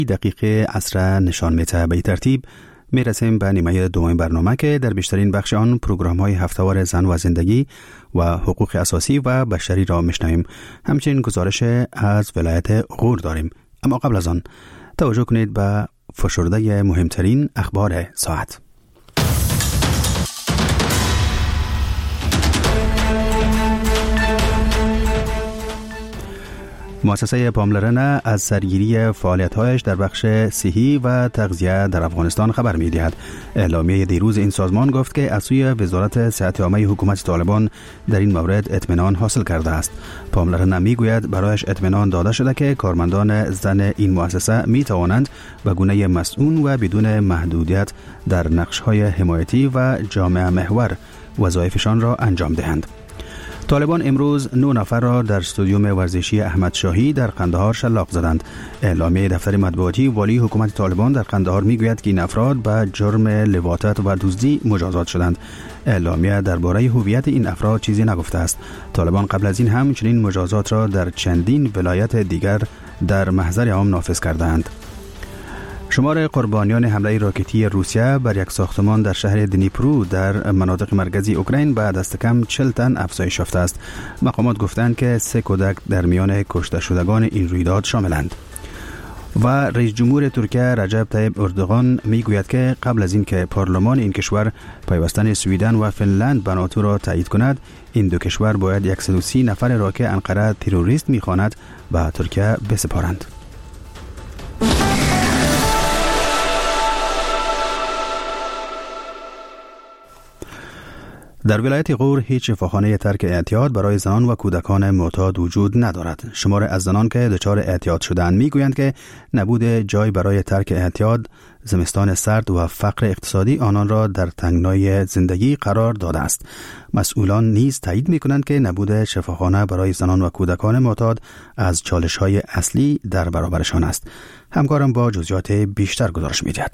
دقیقه عصر نشان می‌دهد. به ترتیب میرسیم به نیمه دوم برنامه که در بیشترین بخش آن پروگرام‌های هفته‌وار زن و زندگی و حقوق اساسی و بشری را میشنویم. همچنین گزارش از ولایت غور داریم. اما قبل از آن توجه کنید به فشرده مهمترین اخبار ساعت. مؤسسه پاملرنه از سرگیری فعالیت‌هایش در بخش صحی و تغذیه در افغانستان خبر می‌دهد. اعلامیه دیروز این سازمان گفت که از سوی وزارت صحت عامه حکومت طالبان در این مورد اطمینان حاصل کرده است. پاملرنه می‌گوید برایش اطمینان داده شده که کارمندان زن این مؤسسه می‌توانند به گونه مسئول و بدون محدودیت در نقش‌های حمایتی و جامعه محور وظایفشان را انجام دهند. طالبان امروز 9 نفر را در استادیوم ورزشی احمد شاهی در قندهار شلاق زدند. اعلامیه دفتر مطبوعاتی والی حکومت طالبان در قندهار میگوید که این افراد به جرم لواطت و دزدی مجازات شدند. اعلامیه درباره هویت این افراد چیزی نگفته است. طالبان قبل از این هم چنین مجازات را در چندین ولایت دیگر در محضر عام نافذ کردند. شمار قربانیان حمله راکتی روسیه بر یک ساختمان در شهر دنیپرو در مناطق مرکزی اوکراین به دست کم 40 تن افزایش یافته است. مقامات گفتند که 3 کودک در میان کشته شدگان این رویداد شاملند. و رئیس جمهور ترکیه رجب طیب اردوغان میگوید که قبل از اینکه پارلمان این کشور پیوستن سویدن و فنلند به ناتو را تایید کند، این دو کشور باید 130 نفر را که انقره تروریست میخواند به ترکیه بسپارند. در ولایت غور هیچ شفاخانه ترک اعتیاد برای زنان و کودکان معتاد وجود ندارد. شمار از زنان که دچار اعتیاد شدند میگویند که نبود جای برای ترک اعتیاد، زمستان سرد و فقر اقتصادی آنان را در تنگنای زندگی قرار داده است. مسئولان نیز تایید میکنند که نبود شفاخانه برای زنان و کودکان معتاد از چالش‌های اصلی در برابرشان است. همکارم با جزئیات بیشتر گزارش می‌دهد.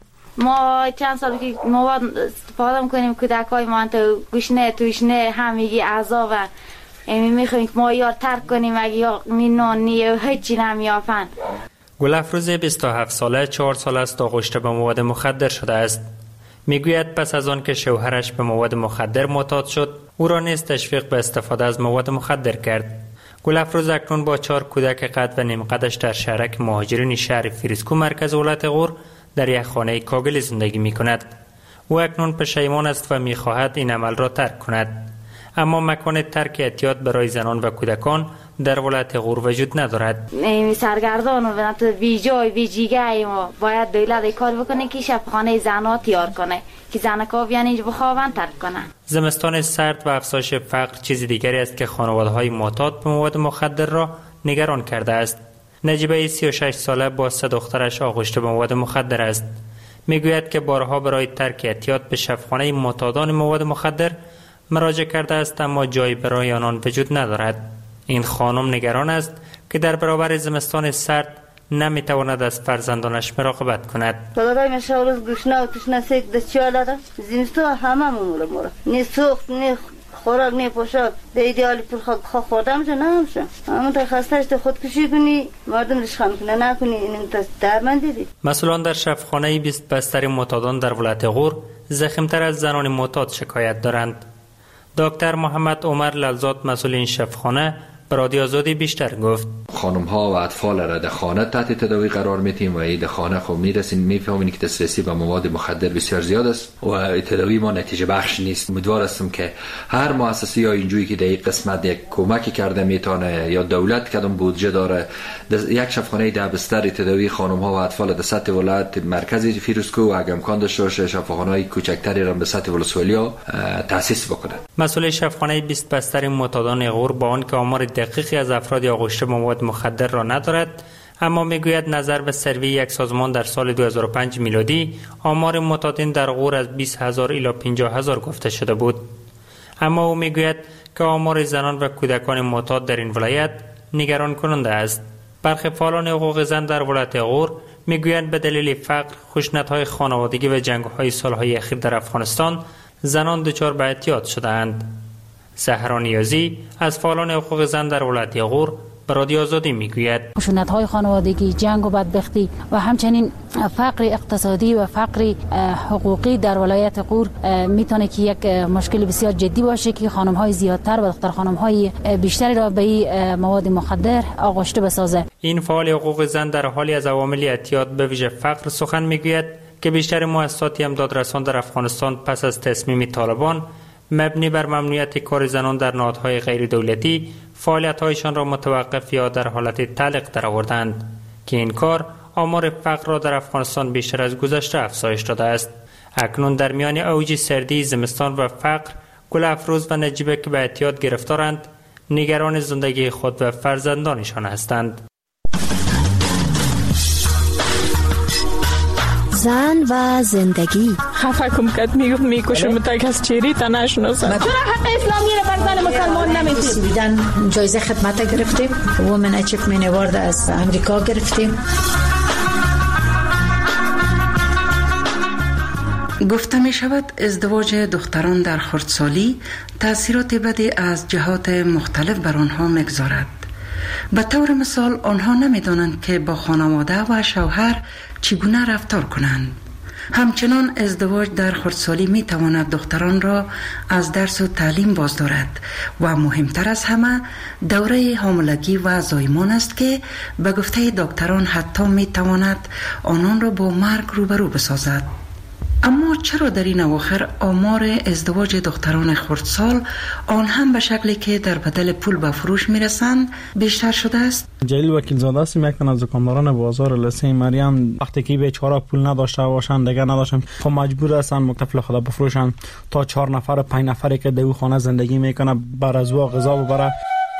ما چند سال که مواد استفاده میکنیم کودکای ما تو گوشنه توشنه همگی اعضا و میخوایم که ما یار ترک کنیم اگه یا مینونی هیچی نمیافن. گلافروز 27 ساله 4 سال است آغشته به مواد مخدر شده است. میگوید پس از آن که شوهرش به مواد مخدر معتاد شد، او را نیز تشویق به استفاده از مواد مخدر کرد. گلافروز اکنون با 4 کودک قد و نیم قدش در شهرک مهاجرین شهر فریسکو مرکز ولایت غور در یک خانه کاگل زندگی می کند. او اکنون پشیمان است و می خواهد این عمل را ترک کند. اما مکان ترک اعتیاد برای زنان و کودکان در ولایت غور وجود ندارد. سرگردان و بی جای بی جیگه ما باید دولت کار بکنه که شفاخانه زنها تیار کنه که زنکا بیان اینجا بخوابن ترک کنن. زمستان سرد و افزایش فقر چیز دیگری است که خانواده‌های معتاد به مواد مخدر را نگران کرده است. نجیبه 36 ساله با 3 دخترش آغشته به مواد مخدر است. میگوید که بارها برای ترک اعتیاد به شفاخانه معتادان مواد مخدر مراجعه کرده است اما جایی برای آنان وجود ندارد. این خانم نگران است که در برابر زمستان سرد نمیتواند از فرزندانش مراقبت کند. خدای مشاورز گوشنا و تشنا سیک دستیالا دا زمستان همه مورا نه سوخت نه خوراک نه پوشاک به ایدئالی پول خوردم چه نمیشه. اما تا خستهش تا خودکشی کنی مردم رشخم کنه نکنی اینم تا درمند دیدی. مسئولان در شفاخانه 20 بستر معتادان در ولایت غور ضخیم‌تر از زنان معتاد شکایت دارند. دکتر محمد عمر للزاد مسئول این شفاخانه به رادیو آزادی بیشتر گفت. خانم ها و اطفال را در خانه تحت تداوی قرار میتیم و این خانه خب میرسین میفهمین که دسترسی به مواد مخدر بسیار زیاد است و تداوی ما نتیجه بخش نیست. امیدوار هستم که هر مؤسسه یا اینجوری که در این قسمت یک کمکی کرده میتونه یا دولت کدام بودجه داره یک شفاخانه 10 بستر تداوی خانم ها و اطفال در سطح ولایت مرکزی فیروزکو و اگه امکان داشته باشه شفاخانه های کوچکتری را به سطح ولسوالی تاسیس بکنه. مسئول شفاخانه 20 بستر معتادان غور با آنکه آمار دقیقی از افراد آغشته به مواد مخدر را ندارد، اما میگوید نظر به سروی یک سازمان در سال 2005 میلادی آمار معتادین در غور از 20,000 الی 50,000 گفته شده بود. اما او میگوید که آمار زنان و کودکان معتاد در این ولایت نگران کننده است. برخی فعالان حقوق زن در ولایت غور میگویند به دلیل فقر، خشونت‌های خانوادگی و جنگ‌های سال‌های اخیر در افغانستان زنان دچار به اعتیاد شده‌اند. سحرا نیازی از فعالان حقوق زن در ولایت غور به رادیو آزادی میگوید. خشونت‌های خانوادگی، جنگ و بدبختی و همچنین فقر اقتصادی و فقر حقوقی در ولایت غور میتونه که یک مشکل بسیار جدی باشه که خانم‌های زیادتر و دختر خانم‌های بیشتری را به این مواد مخدر آغشته بسازه. این فعال حقوق زن در حالی از عوامل اعتیاد به ویژه فقر سخن میگوید که بیشتر مؤسسات امدادرسان در افغانستان پس از تصمیم طالبان مبنی بر ممنوعیت کار زنان در نهادهای غیر دولتی فعالیت‌هایشان را متوقف یا در حالت تعلیق درآوردند که این کار آمار فقر را در افغانستان بیشتر از گذشته افزایش داده است. اکنون در میان اوج سردی، زمستان و فقر، گل افروز و نجیبه که به اعتیاد گرفتارند نگران زندگی خود و فرزندانشان هستند. زن و زندگی. خفه کم کد میکشم تا از چیری تا نشناسم. چرا حق اسلامی را بر زن مسلمان نمیدید؟ بیدن جایزه خدمت گرفتیم، وومن اچیومنت اوارد از امریکا گرفتیم. گفته می شود ازدواج دختران در خردسالی تأثیرات بدی از جهات مختلف بر آنها میگذارد. به طور مثال آنها نمیدانند که با خانواده و شوهر چگونه رفتار کنند. همچنان ازدواج در خردسالی می تواند دختران را از درس و تعلیم باز دارد و مهمتر از همه دوره حاملگی و زایمان است که به گفته دکتران حتی می تواند آنان را با مرگ روبرو بسازد. اما چرا در این اواخر آمار ازدواج دختران خردسال آن هم به شکلی که در بدل پول به فروش میرسند بیشتر شده است؟ جلیل وکیل زاده است، یک از دکانداران بازار لسه مریم. وقتی که بیچاره پول نداشته باشند دیگه نداشتن، خب مجبور هستند مکتفل خدا بفروشن تا 4 نفر و 5 نفری که در خانه زندگی میکنه بر از وا غذا ببره.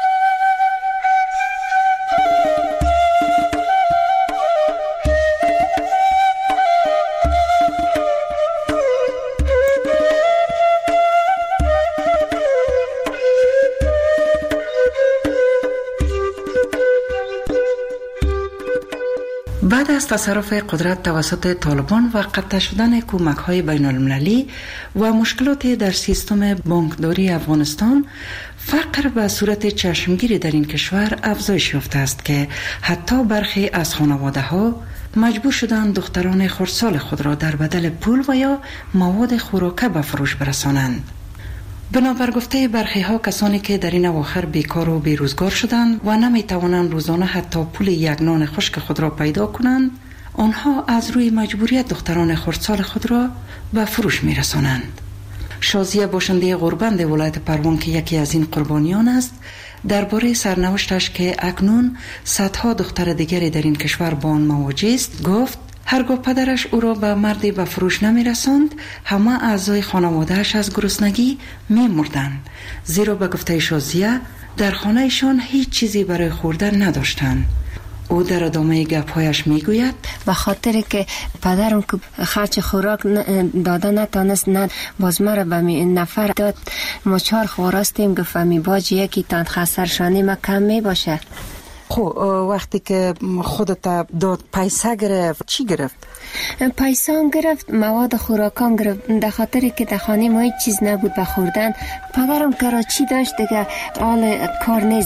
بعد از تصرف قدرت توسط طالبان و قطع شدن کمک‌های بین‌المللی و مشکلات در سیستم بانکداری افغانستان، فقر به صورت چشمگیری در این کشور افزایش یافته است که حتی برخی از خانواده‌ها مجبور شدند دختران خردسال خود را در بدل پول و یا مواد خوراکه به فروش برسانند. بنابر گفته برخی ها کسانی که در این اواخر بیکار و بیروزگار شدند و نمی توانند روزانه حتی پول یک نان خشک خود را پیدا کنند، آنها از روی مجبوریت دختران خردسال خود را به فروش می رسانند. شازیه باشنده غوربند ولایت پروان که یکی از این قربانیان است، درباره سرنوشتش که اکنون صدها دختر دیگری در این کشور با آن مواجه است گفت: هرگاه پدرش او را به مردی به فروش نمی رساند، همه اعضای خانوادهش از گرسنگی می مردند، زیرا به گفته شازیه در خانهشان هیچ چیزی برای خوردن نداشتند. او در ادامه گپ‌هایش میگوید: به خاطر که پدرم که خرج خوراک داده نتانست، نه باز مرا به نفر داد، ما 4 خواراستیم، گفتم باج یکی تان خسرشانی ما کم می باشه. خب وقتی که خودت داد پیسه گرفت چی گرفت؟ پیسام گرفت، مواد خوراکام گرفت، در خاطر که در خانه ما هیچ چیز نبود به خوردن. پدرم کراچی داشت دیگه، حال کار نیست.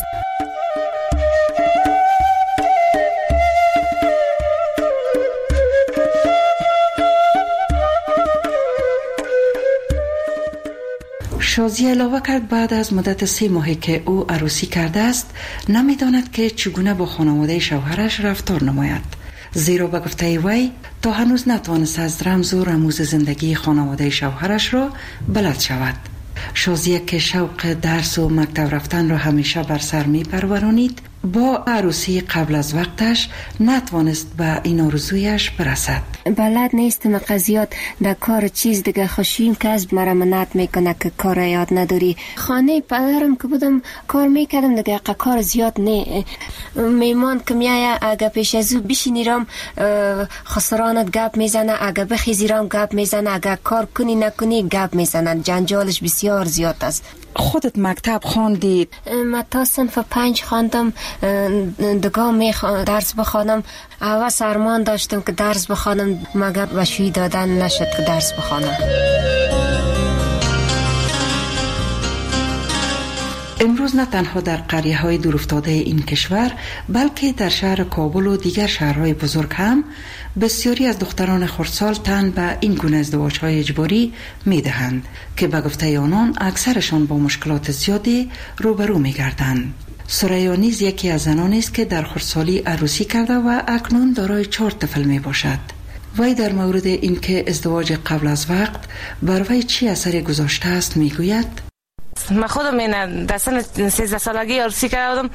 شازی علاوه کرد بعد از مدت 3 ماهی که او عروسی کرده است نمیداند که چگونه با خانواده شوهرش رفتار نماید، زیرا به گفته وی تا هنوز نتوانست از رمز و رموز زندگی خانواده شوهرش را بلد شود. شازیه که شوق درس و مکتب رفتن را همیشه بر سر می پرورانید، با عروسی قبل از وقتش نتوانست به این آرزویش برسد. بلد نیستم قضیات در کار چیز دیگه، خوشیم کسب مرا منعت میکنه که کار یاد نداری. خانه پدرم که بودم کار میکردم دیگه، کار زیاد نه. میمان که میایه اگه پیش از او بشینیرم خسرانت گپ میزنه، اگه بخیزیرم گپ میزنه، اگه کار کنی نکنی گپ میزنه. جنجالش بسیار زیاد است. خودت مکتب خواندی؟ من تا صنف 5 خواندم، دگاه درس بخوانم. اول سرمان داشتم که درس بخوانم، مگر بشوی دادن نشد که درس بخوانم. امروز نه تنها در قریه‌های دورافتاده این کشور بلکه در شهر کابل و دیگر شهرهای بزرگ هم بسیاری از دختران خردسال تن به این گونه ازدواج‌های اجباری می‌دهند که به گفته آنان اکثرشان با مشکلات زیادی روبرو می‌گردند. ثریا نیز یکی از زنانی است که در خردسالی عروسی کرده و اکنون دارای 4 طفل میباشد. وی در مورد اینکه ازدواج قبل از وقت بر وی چی اثری گذاشته است میگوید: من خودم این در سن 13 سالگی عروسی کردم،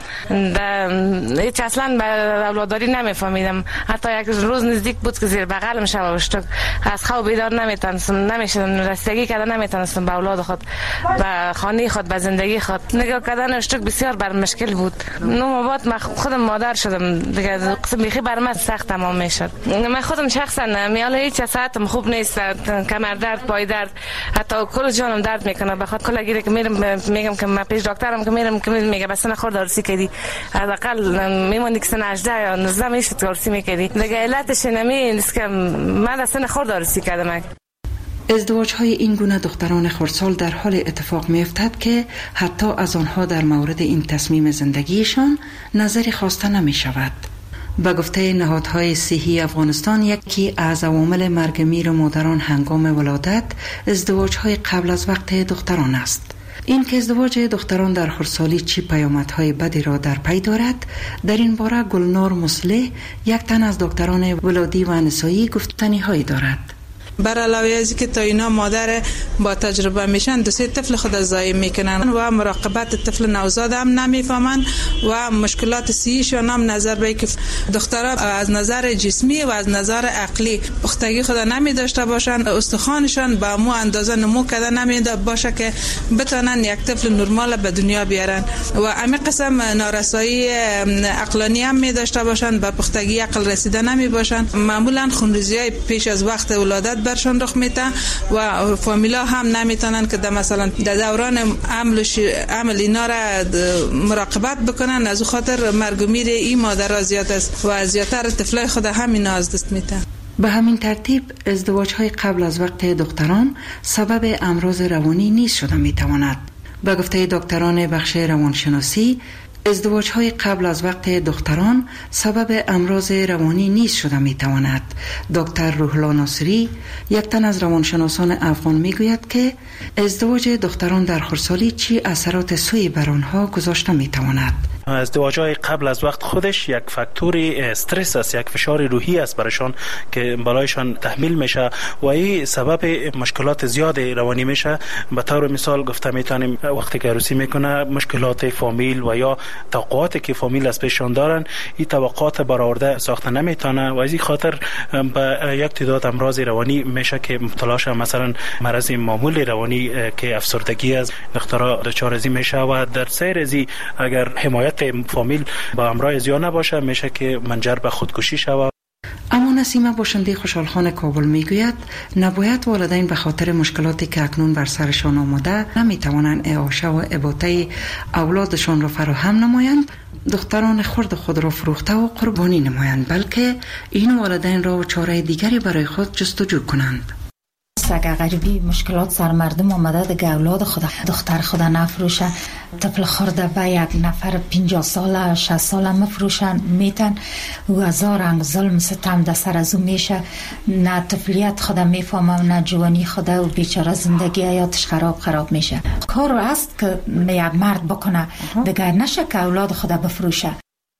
هیچ اصلا به اولاداری نمیفهمیدم. حتی یک روز نزدیک بود که زیر بغلم شب شد، از خواب بیدار نمیشدم، رسیدگی کردن نمیتونستم به اولاد خود، به خانه خود، به زندگی خود. نگاه کردن اشتک بسیار بر مشکل بود. نو بعد من خودم مادر شدم دیگه، قسم بیخی بر من سخت تمام میشد. من خودم شخصا میال هیچ ساعتم خوب نیست، کمر درد، پای درد، حتی کل جانم درد میکنه. بخاطر کلا گیره که میگم که من پیش دکترم که میرم که میگه بس نخورد عروسی کردی، حداقل میموندی که سن 18 یا 19 میشد عروسی میکردی دیگه. علتش نیست که من در سن خورد عروسی کردم. ازدواج‌های این گونه دختران خردسال در حال اتفاق می‌افتد که حتی از آنها در مورد این تصمیم زندگیشان نظری خواسته نمی‌شود. به گفته نهادهای صحی افغانستان، یکی از عوامل مرگ میر مادران هنگام ولادت ازدواج‌های قبل از وقت دختران است. این که ازدواج دختران در خردسالی چی پیامدهای بدی را در پی دارد، در این باره گلنار مصلح، یک تن از دکتران ولادی و نسایی، گفتنی‌هایی دارد. بر علاوه از که تا اینا مادر با تجربه میشن 2-3 طفل خود ضایع میکنن و مراقبت طفل نوزاد هم نمیفهمن و مشکلات صحیشون هم نظر به که دخترها از نظر جسمی و از نظر عقلی پختگی خود نمی داشته باشن، استخوانشان به مو اندازه نمو کرده نمی باشه که بتونن یک طفل نرمال به دنیا بیارن و همین قسم نارسایی عقلانی هم می داشته باشن، به پختگی عقل رسیده نمی باشن. معمولا خونریزی‌های پیش از وقت ولادت برشان رخ میده و فامیلا هم نمیتونن که مثلا در دوران عمل اینا را مراقبت بکنن. از خاطر مرگ و میر این مادرها زیاد است و زیادتر طفلای خود همینا از دست میدن. به همین ترتیب ازدواج‌های قبل از وقت دختران سبب امراض روانی نیز شده میتواند. به گفته دکتران بخش روانشناسی، ازدواج‌های قبل از وقت دختران سبب امراض روانی نیز شده میتواند. دکتر روح‌الله ناصری، یک تن از روانشناسان افغان، میگوید که ازدواج دختران در خردسالی چی اثرات سوئی بر آنها گذاشته میتواند. ازدواج‌های قبل از وقت خودش یک فاکتور استرس است، یک فشار روحی است برایشان که بالایشان تحمیل میشه و این سبب مشکلات زیاد روانی میشه. به طور مثال گفته میتونیم وقتی که عروسی میکنه مشکلات فامیل و یا توقعاتی که فامیل از پیششان دارن، این توقعات برآورده ساخته نمیتونه و از این خاطر به یک تعداد امراض روانی میشه که مبتلا شه. مثلا مرض معمول روانی که افسردگی است، دخترها دچار ازی میشه و در سیر ازی اگر حمایت فامیل با امراض زیاد نباشه میشه که منجر به خودکشی شود. اما نسیمه باشنده خوشحالخان کابل میگوید نباید والدین به خاطر مشکلاتی که اکنون بر سرشان آمده نمیتوانند اعاشه و اباطه اولادشان را فراهم نمایند، دختران خرد خود را فروخته و قربانی نمایند، بلکه این والدین را چاره دیگری برای خود جستجو کنند. اگر غریبی مشکلات سر مردم آمده دیگه اولاد خود دختر خود نفروشه، طفل خورده به یک نفر 50 ساله 60 ساله مفروشن میتن و هزار رنگ ظلم ستم در سر از او میشه، نه طفلیت خود میفهمه نه جوانی خود و بیچاره زندگی حیاتش خراب میشه. کار است که یک مرد بکنه دیگه نشه که اولاد خود بفروشه.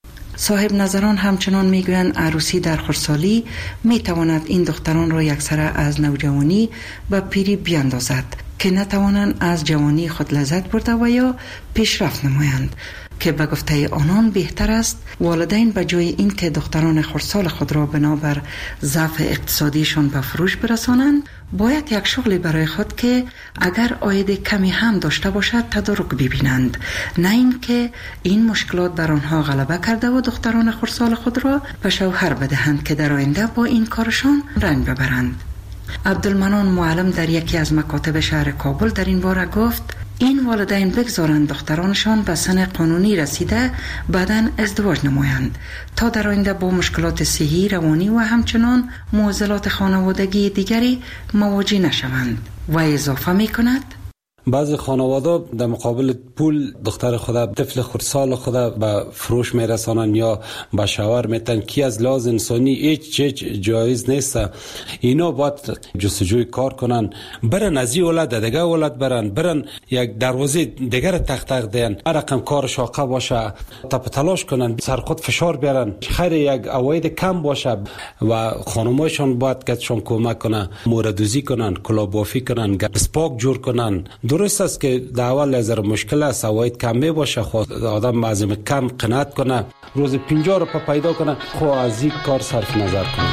صاحب نظران همچنان میگویند عروسی در خردسالی میتواند این دختران را یکسره از نوجوانی به پیری بیاندازد که نتوانند از جوانی خود لذت برده و یا پیشرفت نمایند، که به گفته آنان بهتر است والدین به جای این که دختران خردسال خود را بنابر ضعف اقتصادیشان به فروش برسانند، باید یک شغلی برای خود که اگر عاید کمی هم داشته باشد تدارک ببینند، نه این که این مشکلات بر آنها غلبه کرده و دختران خردسال خود را به شوهر بدهند که در آینده با این کارشان رنج ببرند. عبدالمنان معلم در یکی از مکاتب شهر کابل در این باره گفت این والدین بگذارند دخترانشان به سن قانونی رسیده بعداً ازدواج نمایند تا در آینده با مشکلات صحی، روانی و همچنان معضلات خانوادگی دیگری مواجه نشوند. و اضافه می کند بعضی خانواده در مقابل پول دختر خود، طفل خردسال خود به فروش میرسانن یا به شوهر میتن که از لحاظ انسانی هیچ جایز نیست. اینا باید جستجوی کار کنن، برن از این ولد دیگه ولد برن یک دروازه دیگر تق دین، هر رقم کار شاقه باشه تپ تلاش کنن، سر خود فشار بیارن، خیر یک عواید کم باشه و خانمایشان باید کتشان کمک کنن، موردوزی کنن، کلابافی کنن، سپاک جور کنن. درست است که در اول از مشکل است، عواید کم می باشه، خود آدم از کم قناعت کنه، روز 50 روپیه پیدا کنه، خو از این کار صرف نظر کنه.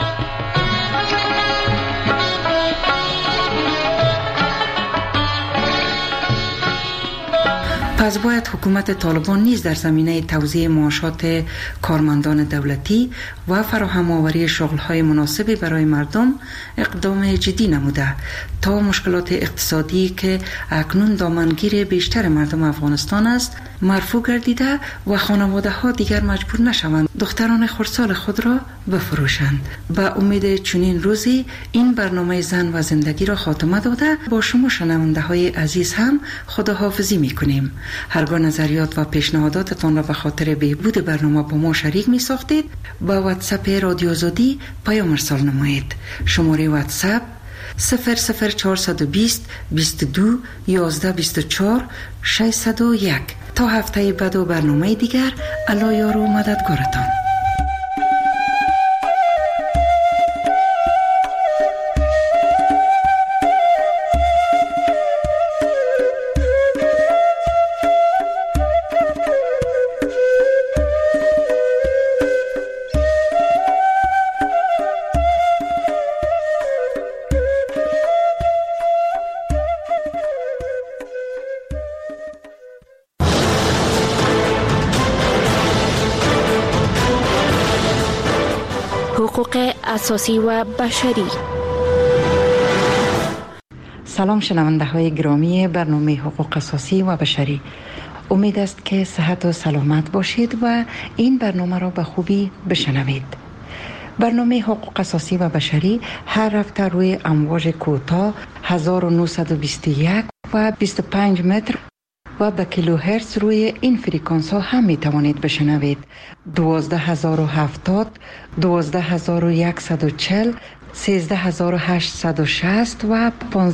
پس باید حکومت طالبان نیز در زمینه توزیع معاشات کارمندان دولتی و فراهم آوری شغل‌های مناسبی برای مردم اقدام جدی نموده تا مشکلات اقتصادی که اکنون دامنگیر بیشتر مردم افغانستان است مرفوع گردیده و خانواده‌ها دیگر مجبور نشوند دختران خردسال خود را بفروشند. به امید چنین روزی این برنامه زن و زندگی را خاتمه داده با شما شنونده‌های عزیز هم خداحافظی می‌کنیم. هرگاه نظریات و پیشنهاداتتان را به خاطر بهبود برنامه با ما شریک می ساختید با واتساپ رادیو آزادی پیام ارسال نمایید. شماره واتساپ 00420 22 11 24 601. تا هفته بعد و برنامه دیگر، الله یار و مددگارتان. حقوق اساسی و بشری. سلام شنونده های گرامی برنامه حقوق اساسی و بشری. امید است که صحت و سلامت باشید و این برنامه را به خوبی بشنوید. برنامه حقوق اساسی و بشری هر هفته روی امواج کوتاه 1921 و 25 متر و به کیلوهرتز روی این فرکانس ها هم می توانید بشنوید. 12070، 12140، 13860 و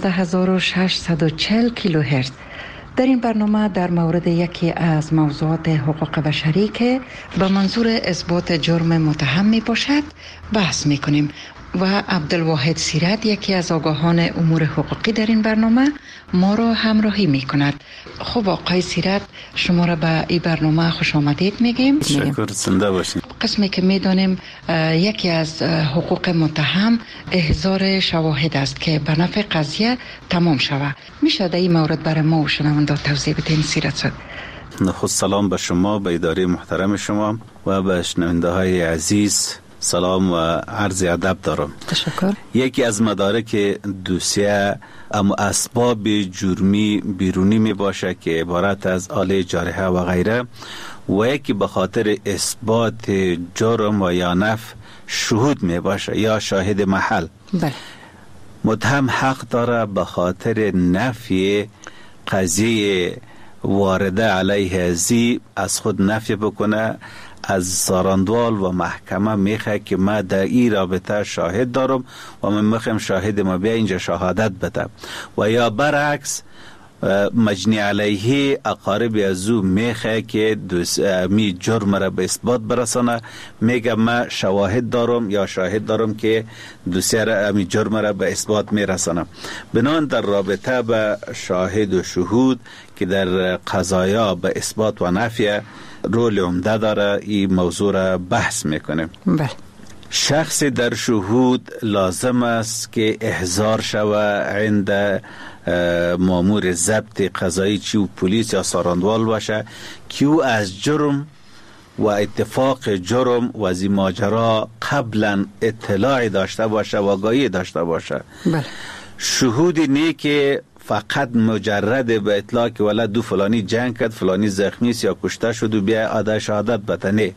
15640 کیلوهرتز. در این برنامه در مورد یکی از موضوعات حقوق بشری که به منظور اثبات جرم متهم می باشد بحث می کنیم و عبدالواحد سیرت، یکی از آگاهان امور حقوقی در این برنامه، ما را همراهی می کند. خب آقای سیرت، شما را به این برنامه خوش آمدید میگیم. شکر، زنده باشید. قسمی که میدانیم یکی از حقوق متهم احضار شواهد است که به نفع قضیه تمام شود. میشه در این مورد برای ما و شنونده توضیح بدین سیرت صاحب؟ نخست سلام به شما، به اداره محترم شما و به شنونده های عزیز سلام و عرض ادب دارم. تشکر. یکی از مدارک دوسیه اما اسباب جرمی بیرونی می باشه که عبارت از آله جارحه و غیره، و یکی به خاطر اثبات جرم و یا نفی شهود می باشه یا شاهد محل. بله. متهم حق داره به خاطر نفی قضیه وارده علیه ازی از خود نفی بکنه، از ساراندوال و محکمه میخواه که ما در این رابطه شاهد دارم و من میخوام شاهد ما بیا اینجا شهادت بده، و یا برعکس مجنی علیه اقارب از او میخواه که می جرم را به اثبات برسانه، میگه ما شواهد دارم یا شاهد دارم که دوسیه را می جرم را به اثبات میرسانه. بنان در رابطه به شاهد و شهود که در قضایا به اثبات و نفی رول عمده داره، این موضوع را بحث میکنه. بله. شخص در شهود لازم است که احضار شود عند مامور ضبط قضایی، چی و پلیس یا ساراندوال باشه، که او از جرم و اتفاق جرم و از این ماجرا قبلا اطلاع داشته باشه و آگاهی داشته باشه. بله. شهودی نه که فقط مجرد به اطلاع که ولد دو فلانی جنگ کرد، فلانی زخمی است یا کشته شد و بیا آده شهادت بده.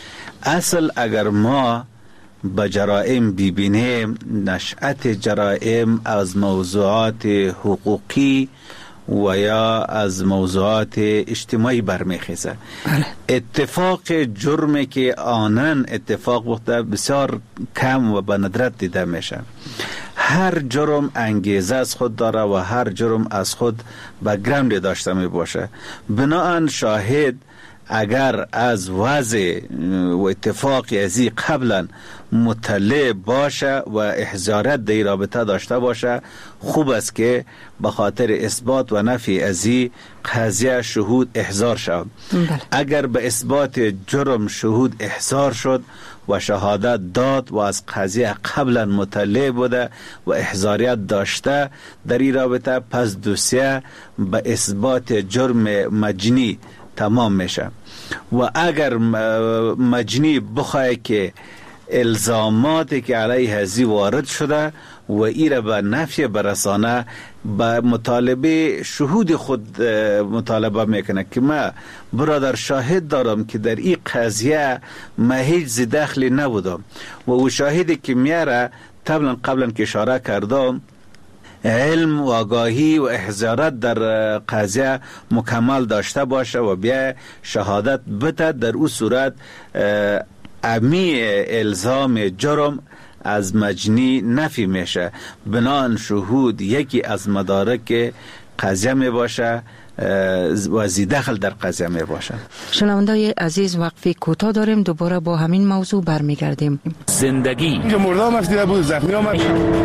اصل اگر ما به جرائم ببینیم، نشأت جرائم از موضوعات حقوقی و یا از موضوعات اجتماعی برمیخیزه. اتفاق جرمی که آنن اتفاق بوده بسیار کم و به ندرت دیده میشه. هر جرم انگیزه از خود داره و هر جرم از خود بک‌گراند داشته می باشه. بناهن شاهد اگر از وضع و اتفاقی ازی قبلا مطلع باشه و احضارات در رابطه داشته باشه، خوب است که به خاطر اثبات و نفی ازی قضیه شهود احضار شد. اگر به اثبات جرم شهود احضار شد و شهادت داد و از قضیه قبلا مطلع بوده و احضاریت داشته در این رابطه، پس دوسیه به اثبات جرم مجنی تمام میشه. و اگر مجنی بخواه که الزاماتی که علیه ازی وارد شده و ایره به نفی برسانه، به مطالبه شهود خود مطالبه میکنه که من برادر شاهد دارم که در این قضیه ما هیچ دخلی نبودم و او شاهدی که میاره قبلا که اشاره کردم علم و آگاهی و احضارات در قضیه مکمل داشته باشه و بیا شهادت بده، در او صورت امی الزام جرم از مجنی نفی میشه. بنان شهود یکی از مدارک قضیه می باشه و دخل در قضیه می باشه. شنوندای عزیز، وقفی کوتاه داریم، دوباره با همین موضوع برمیگردیم. زندگی مردم افتی بود، زخمی آمد،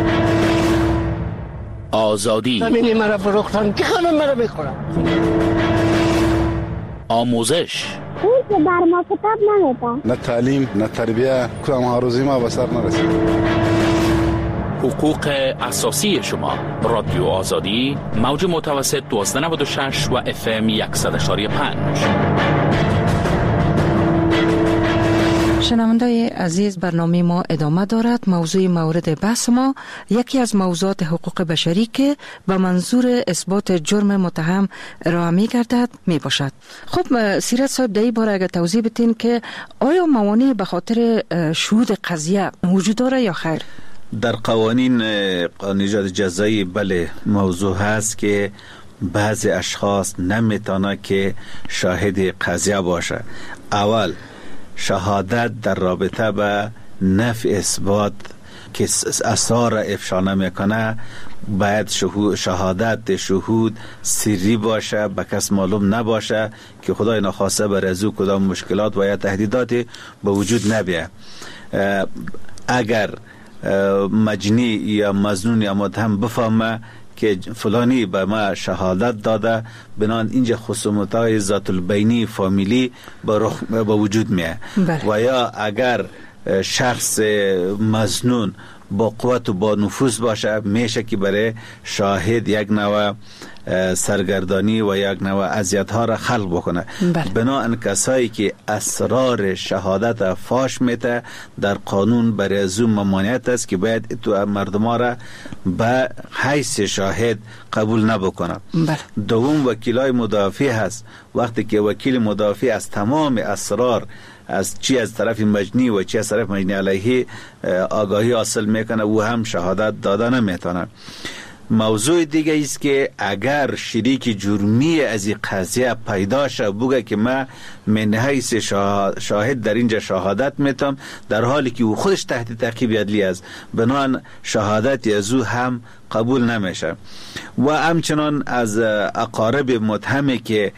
آزادی، زمینی مرا فروختن که خانم مرا بخورم، آموزش، اون که بر ما کتاب نمیدن، نه تعلیم نه تربیه، کدام هاروزی ما به سر نرسید. حقوق اساسی شما. رادیو آزادی، موج متوسط 1296 و FM 100.5. شنوندای عزیز، برنامه ما ادامه دارد. موضوع مورد بحث ما یکی از موضوعات حقوق بشری که به منظور اثبات جرم متهم ارائه می‌گردد میباشد. خب سیرت صاحب، در این باره اگر توضیح بدین که آیا موانع به خاطر شهود قضیه وجود داره یا خیر؟ در قوانین نژاد جزایی بله موضوع هست که بعضی اشخاص نمیتونه که شاهد قضیه باشه. اول شهادت در رابطه به نفی اثبات که اسرار افشا نمیکنه، باید شهادت شهود سری باشه، به کس معلوم نباشه که خدای نخواسته بر از او کدام مشکلات و یا تهدیداتی به وجود نبیه. اگر مجنی یا مظنون یا متهم بفهمه که فلانی به ما شهادت داده، بنان اینجا خصومت‌های ذات البینی فامیلی به وجود میه. و یا اگر شخص مظنون با قوت و با نفوذ باشه، میشه که برای شاهد یک نوع سرگردانی و یک نوع اذیت ها را خلق بکنه. بنابراین کسایی که اسرار شهادت فاش میته، در قانون برای از اون ممانعت است که باید تو مردم ها را به حیث شاهد قبول نبکنه. دوم وکیلای مدافع هست. وقتی که وکیل مدافع از تمام اسرار از چی از طرف مجنی و چی از طرف مجنی علیه آگاهی حاصل میکنه، او هم شهادت داده نمیتونه. موضوع دیگه است که اگر شریک جرمی از این قضیه پیدا شه، بگه که من من حیث شاهد در اینجا شهادت میتم، در حالی که او خودش تحت تعقیب عدلی است، بنابراین شهادت از او هم قبول نمیشه. و همچنان از اقارب متهمی که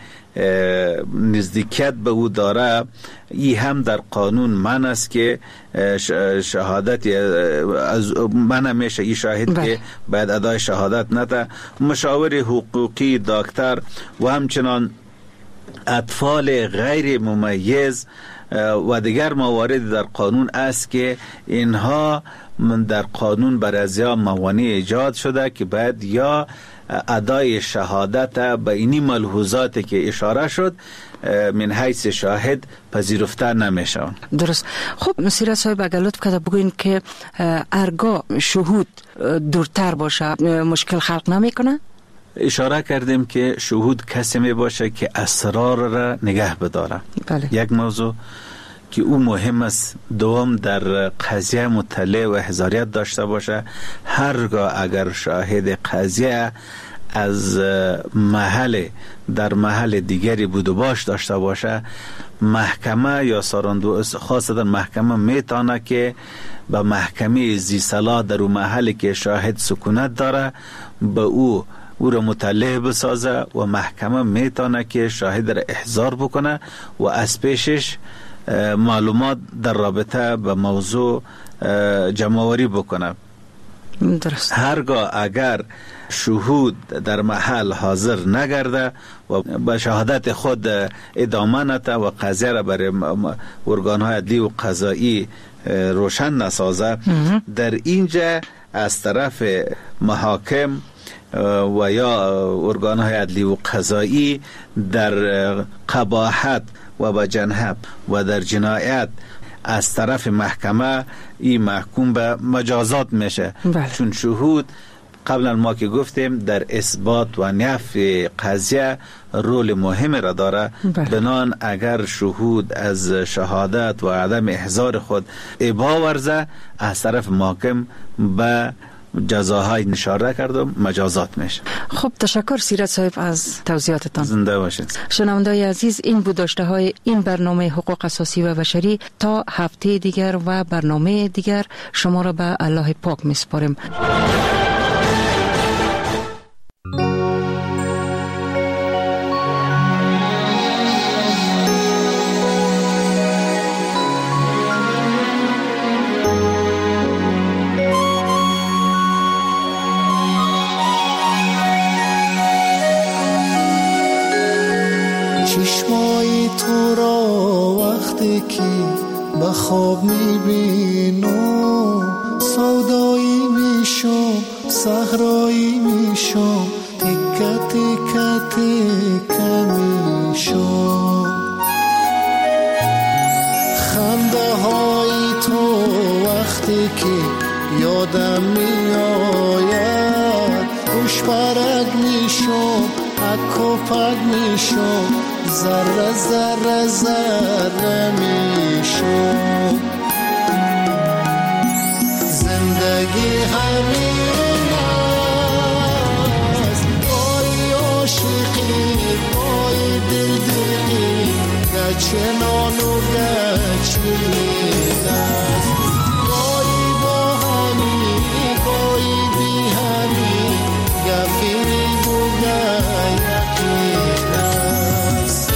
نزدیکیت به او داره، ای هم در قانون من است که شهادت از من میشه ای شاهد که باید ادای شهادت نده. مشاور حقوقی، دکتر و همچنان اطفال غیر ممیز و دیگر موارد در قانون است که اینها در قانون بر ازیا موانع ایجاد شده که باید یا ادای شهادت به اینی ملحوظاتی که اشاره شد من حیث شاهد پذیرفته نمیشه. درست. خب سیرت صاحب، اگر لطف کرده بگوین که ارگاه شهود دورتر باشه مشکل خلق نمیکنه؟ اشاره کردیم که شهود کسی می باشه که اسرار را نگه بداره. یک موضوع که او مهم است. دوم در قضیه مطلع و احضاریت داشته باشه. هرگاه اگر شاهد قضیه از محل در محل دیگری بود و باش داشته باشه، محکمه یا ساراندو خاصتا محکمه میتونه که به محکمه ذی صلاح در اون محلی که شاهد سکونت داره به او را مطلع بسازه و محکمه میتونه که شاهد را احضار بکنه و از پیشش معلومات در رابطه به موضوع جمع‌آوری بکنه. درست. هرگاه اگر شهود در محل حاضر نگرده و به شهادت خود ادامه نده و قضیه را برای ارگان‌های عدلی و قضایی روشن نسازه، در اینجا از طرف محاکم و یا ارگان‌های عدلی و قضایی در قباحت و به جنحه و در جنایت از طرف محکمه این محکوم به مجازات میشه. چون شهود قبلا ما که گفتیم در اثبات و نفی قضیه رول مهم را داره. بنان اگر شهود از شهادت و عدم احضار خود ابا ورزه، از طرف محکم به جزاهای اشاره کردم مجازات میشه. خب تشکر سیرت صاحب از توضیحاتتان. زنده باشید. شنونده‌های عزیز، این بود داشته های این برنامه حقوق اساسی و بشری. تا هفته دیگر و برنامه دیگر شما را به الله پاک میسپاریم. چشمای تو را وقتی که به خواب میبینم سودایی میشم، صحرایی میشم، تکه تکه تکه میشم. خنده های تو وقتی که یادم میآید خوش برگ میشم، اک و پک میشم، ذره ذره ذره میشم. زندگی همین است، گاهی عاشقی گاهی دلدلی، گچنان و گچین است. گاهی با همی گاهی بی همی، گفیری بوگه یقین است.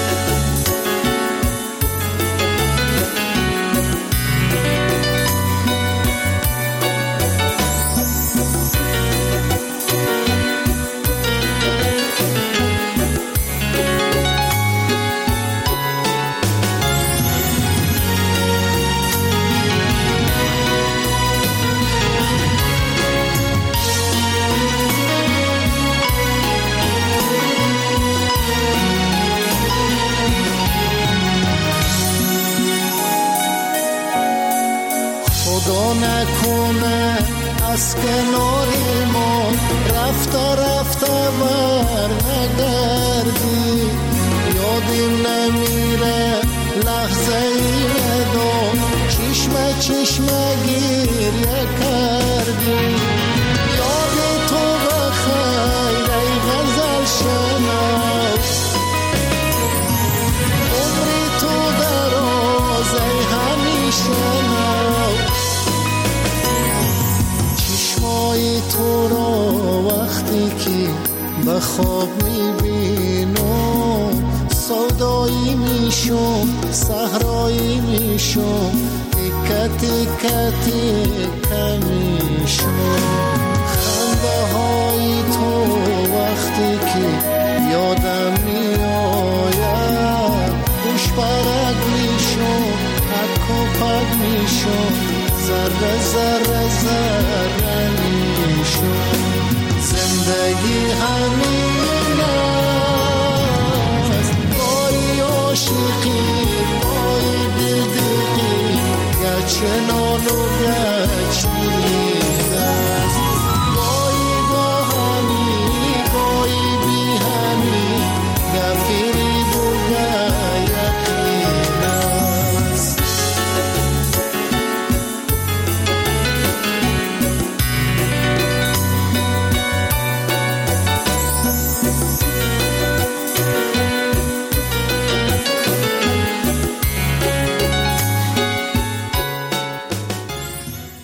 نکنه از کنار ما رفته رفته بر نگردی، یادیم نمیره لحظه ای دو چشمه چشمه گریه کردی. یاد تو بخیر ای غزل شناس، عمری تو دراز ای همیشه ناز. چشمای تو را وقتی که به خواب میبینم سودایی میشم، صحرایی میشم، تکه تکه تکه میشم. خنده های تو وقتی که یادم میآید خوش برگ میشم، اک و پک میشم، ذره ذره ذره میشم. زندگی همین است، گاهی عاشقی گاهی دلدلی، گچنان